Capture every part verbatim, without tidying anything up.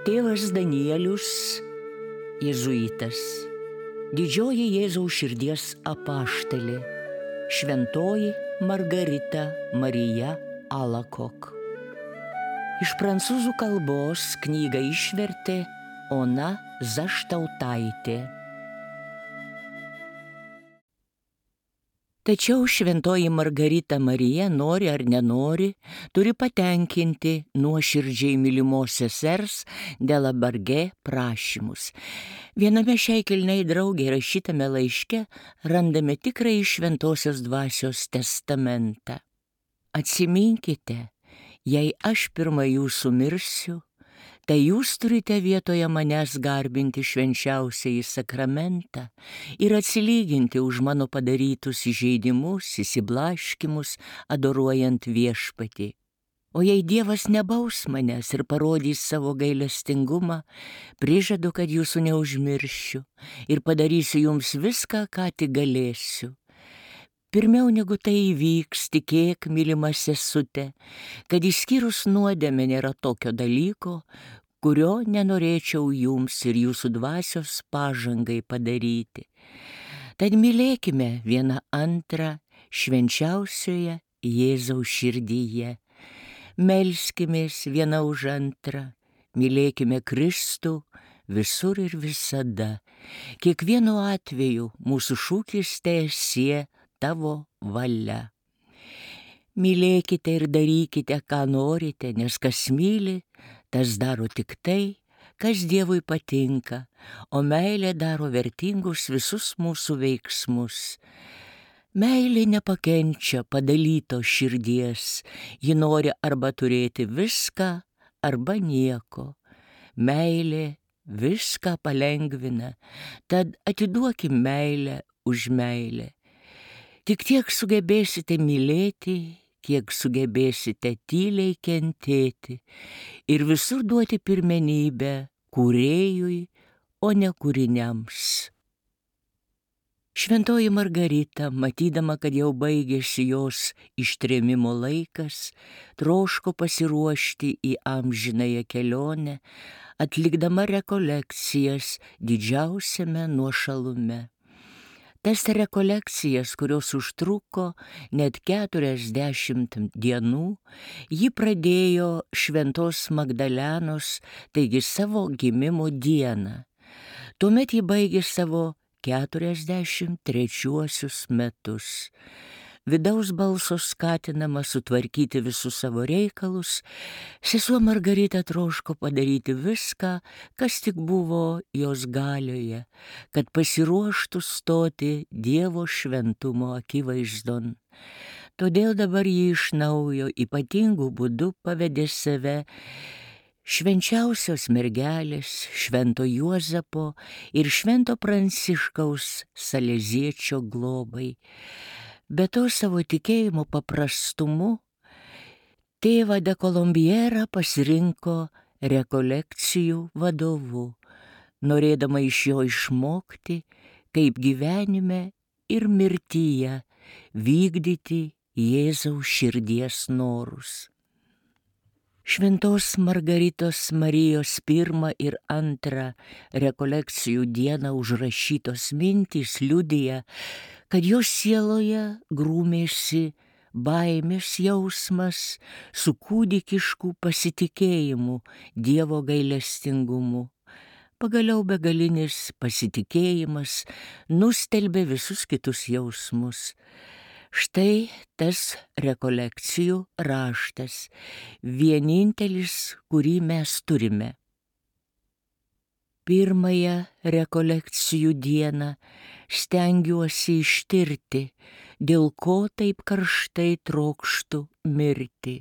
Tėvas Danielius, jėzuitas, didžioji Jėzaus širdies apaštalė, šventoji Margarita Marija Alacoque. Iš prancūzų kalbos knygą išvertė Ona Zaštautaitė. Tačiau šventoji Margarita Marija, nori ar nenori, turi patenkinti nuoširdžiai mylimos sesers de la Barge prašymus. Viename šiai kilniai draugei rašytame laiške randame tikrąjį šventosios dvasios testamentą. Atsiminkite, jei aš pirma jūsų mirsiu, tai jūs turite vietoje manęs garbinti švenčiausiąjį sakramentą ir atsilyginti už mano padarytus įžeidimus, įsiblaškymus, adoruojant viešpatį. O jei Dievas nebaus manęs ir parodys savo gailestingumą, prižadu, kad jūsų neužmiršiu ir padarysiu jums viską, ką tik galėsiu. Pirmiau negu tai įvyks, tikėk, mylima sesute, kad išskyrus nuodėmę nėra tokio dalyko, kurio nenorėčiau jums ir jūsų dvasios pažangai padaryti. Tad mylėkime vieną antrą švenčiausioje Jėzaus širdyje. Melskimės viena už antrą, mylėkime Kristų visur ir visada. Kiekvienu atveju mūsų šūkis teesie tavo valia. Mylėkite ir darykite, ką norite, nes kas myli, tas daro tik tai, kas Dievui patinka, o meilė daro vertingus visus mūsų veiksmus. Meilė nepakenčia padalytos širdies, ji nori arba turėti viską, arba nieko. Meilė viską palengvina, tad atiduokim meilę už meilę. Tik tiek sugebėsite mylėti, kiek sugebėsite tyliai kentėti ir visur duoti pirmenybę kūrėjui, o ne kūriniams. Šventoji Margarita, matydama, kad jau baigėsi jos ištrėmimo laikas, troško pasiruošti į amžinąją kelionę, atlikdama rekolekcijas didžiausiame nuošalume. Tas rekolekcijas, kurios užtruko net keturiasdešimt dienų, ji pradėjo Šventos Magdalenos, taigi savo gimimo dieną. Tuomet ji baigė savo keturiasdešimt trečiuosius metus. Vidaus balso skatinama sutvarkyti visus savo reikalus, sesuo Margarita troško padaryti viską, kas tik buvo jos galioje, kad pasiruoštų stoti Dievo šventumo akivaizdon. Todėl dabar ji iš naujo ypatingų būdų pavedė save švenčiausios mergelės, švento Juozapo ir švento Pranciškaus Saleziečio globai. Be to savo tikėjimo paprastumu tėvą de Kolombierą pasirinko rekolekcijų vadovu, norėdama iš jo išmokti, kaip gyvenime ir mirtyje vykdyti Jėzaus širdies norus. Šventos Margaritos Marijos pirmą ir antrą rekolekcijų dieną užrašytos mintys liudija, kad jos sieloje grūmėsi baimės jausmas su kūdikišku pasitikėjimu Dievo gailestingumu. Pagaliau begalinis pasitikėjimas nustelbė visus kitus jausmus. Štai tas rekolekcijų raštas, vienintelis, kurį mes turime. Pirmąją rekolekcijų dieną stengiuosi ištirti, dėl ko taip karštai trokštu mirti.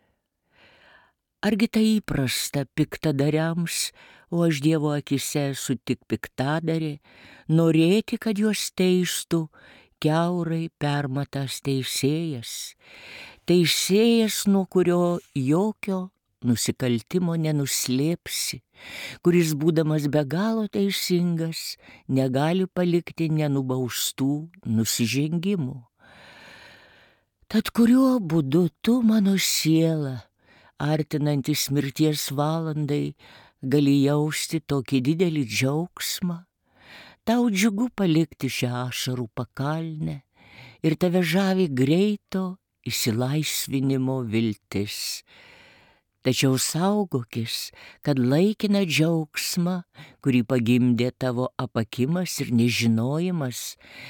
Argi tai įprasta piktadariams, o aš Dievo akise esu tik piktadarė, norėti, kad juos teistų kiaurai permatas teisėjas, teisėjas, nuo kurio jokio nusikaltimo nenuslėpsi, kuris, būdamas be galo teisingas, negali palikti nenubaustų nusižengimų. Tad kuriuo būdu tu, mano siela, artinantis mirties valandai, gali jausti tokį didelį džiaugsmą, tau džiugu palikti šią ašarų pakalnę ir tave žavi greito išsilaisvinimo viltis. Tačiau saugokis, kad laikiną džiaugsmą, kurį pagimdė tavo apakimas ir nežinojimas,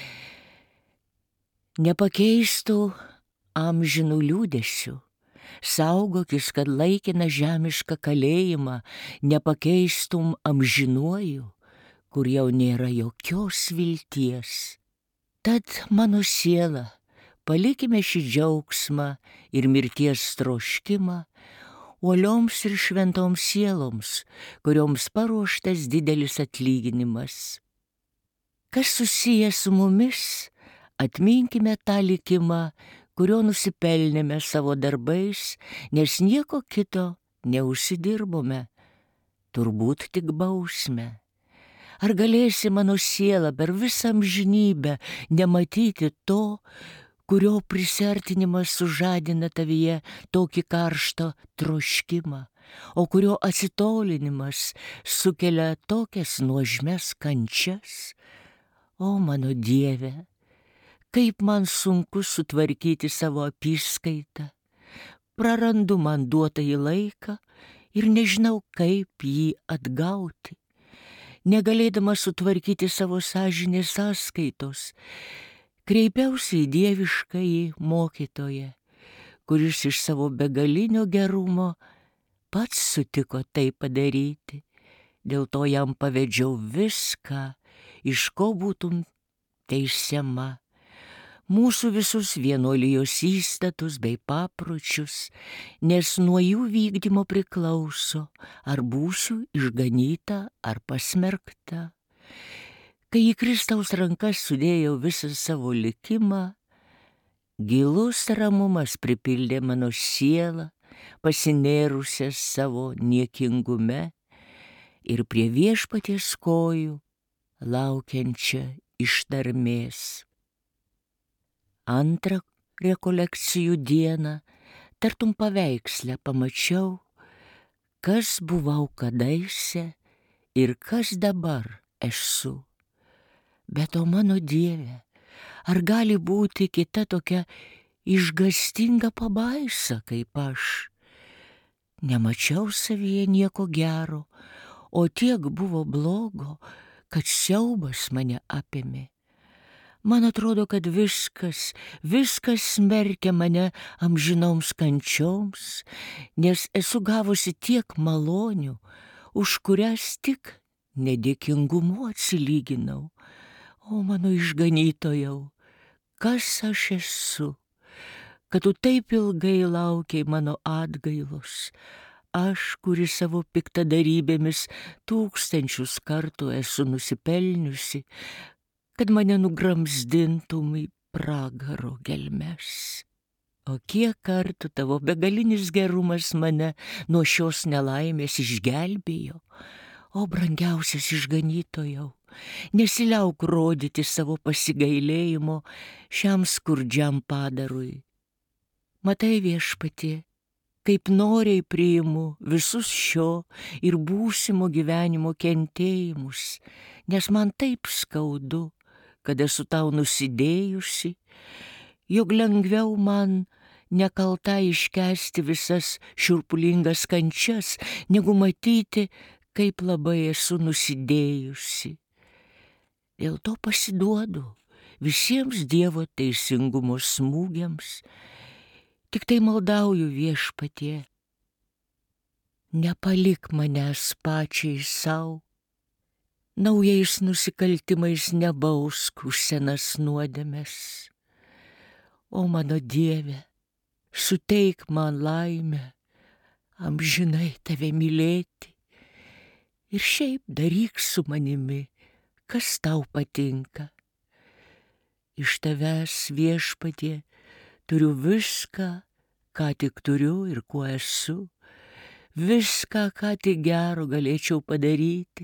nepakeistų amžinų liūdesių. Saugokis, kad laikiną žemišką kalėjimą nepakeistum amžinuoju, kur jau nėra jokios vilties. Tad, mano siela, palikime šį džiaugsmą ir mirties troškimą uolioms ir šventoms sieloms, kurioms paruoštas didelis atlyginimas. Kas susijęs su mumis, atminkime tą likimą, kurio nusipelnėme savo darbais, nes nieko kito neužsidirbome, turbūt tik bausmę. Ar galėsi, mano siela, per visą amžinybę nematyti to, kurio prisiartinimas sužadina tavyje tokį karštą troškimą, o kurio atsitolinimas sukelia tokias nuožmes kančias? O mano Dieve, kaip man sunku sutvarkyti savo apyskaitą, prarandu man duotąjį laiką ir nežinau, kaip jį atgauti. Negalėdama sutvarkyti savo sąžinės sąskaitos, kreipiausi į dieviškąjį mokytoją, kuris iš savo begalinio gerumo pats sutiko tai padaryti. Dėl to jam pavedžiau viską, iš ko būtum teisiama. Mūsų visus vienuolijos įstatus bei papročius, nes nuo jų vykdymo priklauso, ar būsiu išganyta ar pasmerkta. Kai į Kristaus rankas sudėjau visą savo likimą, gilus ramumas pripildė mano sielą, pasinėrusią savo niekingume ir prie viešpaties kojų laukiančią ištarmės. Antrą rekolekcijų dieną, tartum paveiksle pamačiau, kas buvau kadaise ir kas dabar esu. Bet o mano Dieve, ar gali būti kita tokia išgąstinga pabaisa kaip aš? Nemačiau savyje nieko gero, o tiek buvo blogo, kad siaubas mane apėmė. Man atrodo, kad viskas, viskas smerkia mane amžinoms kančioms, nes esu gavusi tiek malonių, už kurias tik nedėkingumu atsilyginau. O mano išganytojau, kas aš esu, kad tu taip ilgai laukiai mano atgailos, aš, kuri savo piktadarybėmis tūkstančius kartų esu nusipelniusi, kad mane nugramzdintum į pragaro gelmes. O kiek kartų tavo begalinis gerumas mane nuo šios nelaimės išgelbėjo, o brangiausias išganytojau, nesiliauk rodyti savo pasigailėjimo šiam skurdžiam padarui. Matai, Viešpatie, kaip noriai priimu visus šio ir būsimo gyvenimo kentėjimus, nes man taip skaudu, kad esu tau nusidėjusi, jog lengviau man nekalta iškęsti visas šiurpulingas kančias, negu matyti, kaip labai esu nusidėjusi. Dėl to pasiduodu visiems Dievo teisingumo smūgiams, tik tai maldauju, Viešpatie, nepalik manęs pačiai sau, naujais nusikaltimais nebausk už senas nuodėmes. O mano Dieve, suteik man laimę amžinai tave mylėti ir šiaip daryk su manimi, kas tau patinka. Iš tavęs, Viešpatie, turiu viską, ką tik turiu ir kuo esu, viską, ką tik gero galėčiau padaryti.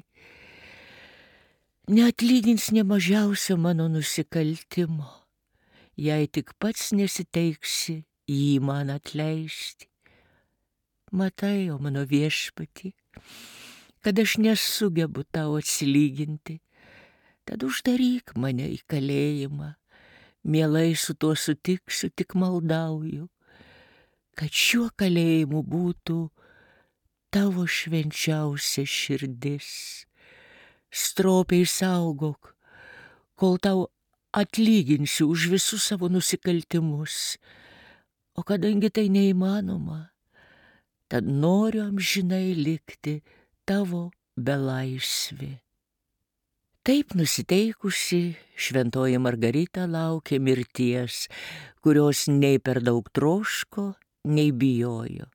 Neatlygins nė mažiausio mano nusikaltimo, jei tik pats nesiteiksi jį man atleisti. Matai, o mano Viešpatie, kad aš nesugebu tau atsilyginti, tad uždaryk mane į kalėjimą. Mielai su tuo sutiksiu, tik maldauju, kad šiuo kalėjimu būtų tavo švenčiausia širdis. Stropiai saugok, kol tau atlyginsiu už visus savo nusikaltimus. O kadangi tai neįmanoma, tad noriu amžinai likti tavo belaisvė. Taip nusiteikusi, šventoji Margarita laukė mirties, kurios nei per daug troško, nei bijojo.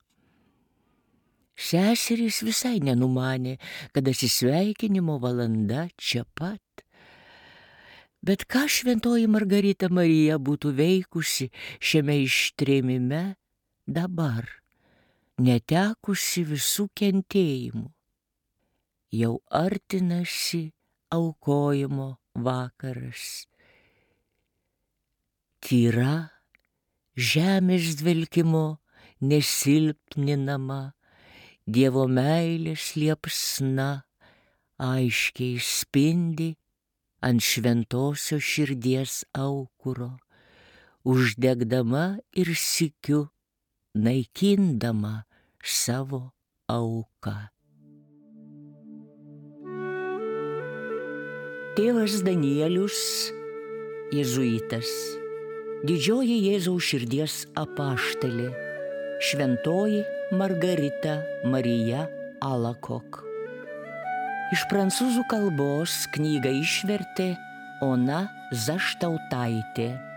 Seserys visai nenumanė, kad atsisveikinimo valanda čia pat. Bet ką šventoji Margarita Marija būtų veikusi šiame ištrėmime dabar, netekusi visų kentėjimų? Jau artinasi aukojimo vakaras. Tyra, žemės dvelkimo nesilpninama, Dievo meilės liepsna aiškiai spindi ant šventosios širdies aukuro, uždegdama ir sykiu naikindama savo auką. Tėvas Danielius, jėzuitas, didžioji Jėzaus širdies apaštalė, šventoji Margarita Marija Alacoque. Iš prancūzų kalbos knygą išvertė Ona Zaštautaitė.